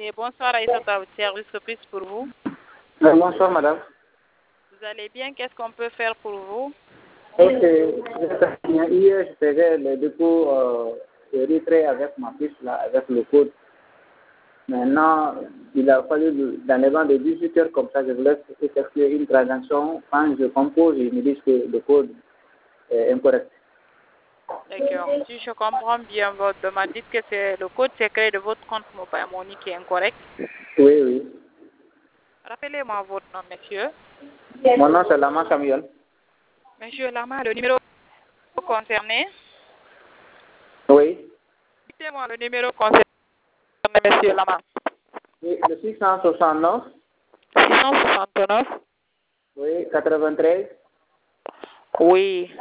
Et bonsoir Aïssata, votre service surprise pour vous. Bonsoir madame. Vous allez bien? Qu'est-ce qu'on peut faire pour vous? Ok, hier je faisais le dépôt de retrait avec ma puce là, avec le code. Maintenant, il a fallu dans les vents de 18 heures comme ça, je voulais effectuer une transaction. Quand je compose, ils me disent que le code est incorrect. D'accord. Si je comprends bien votre demande, dites que c'est le code secret de votre compte Mobile Money qui est incorrect. Oui, oui. Rappelez-moi votre nom, monsieur. Mon nom c'est Lama Samuel. Monsieur Lama, le numéro concerné. Oui. Dites-moi le numéro concerné, monsieur Lama. Oui, le 669. 669. Oui, 93. Oui.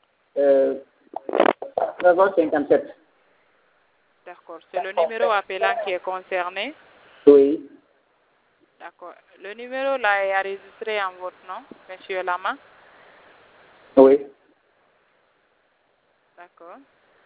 57. D'accord. C'est le numéro appelant qui est concerné. Oui. D'accord. Le numéro là est enregistré en votre nom, monsieur Lama. Oui. D'accord.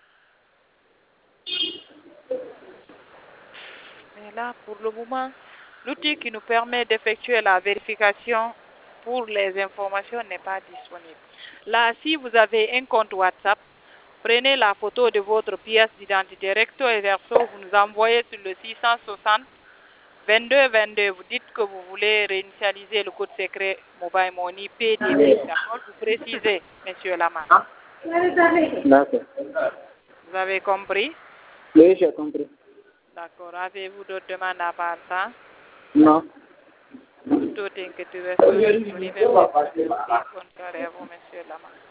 Mais là, pour le moment, l'outil qui nous permet d'effectuer la vérification pour les informations n'est pas disponible. Là, si vous avez un compte WhatsApp, prenez la photo de votre pièce d'identité recto et verso, vous nous envoyez sur le 660 22 22. Vous dites que vous voulez réinitialiser le code secret Mobile Money PDP. D'accord? Vous précisez, monsieur Lama. D'accord. Vous avez compris? Oui, j'ai compris. D'accord. Avez-vous d'autres demandes à part ça? Non. Tout inquiétude, restez disponible. Merci. Bonne soirée à vous, monsieur Lama.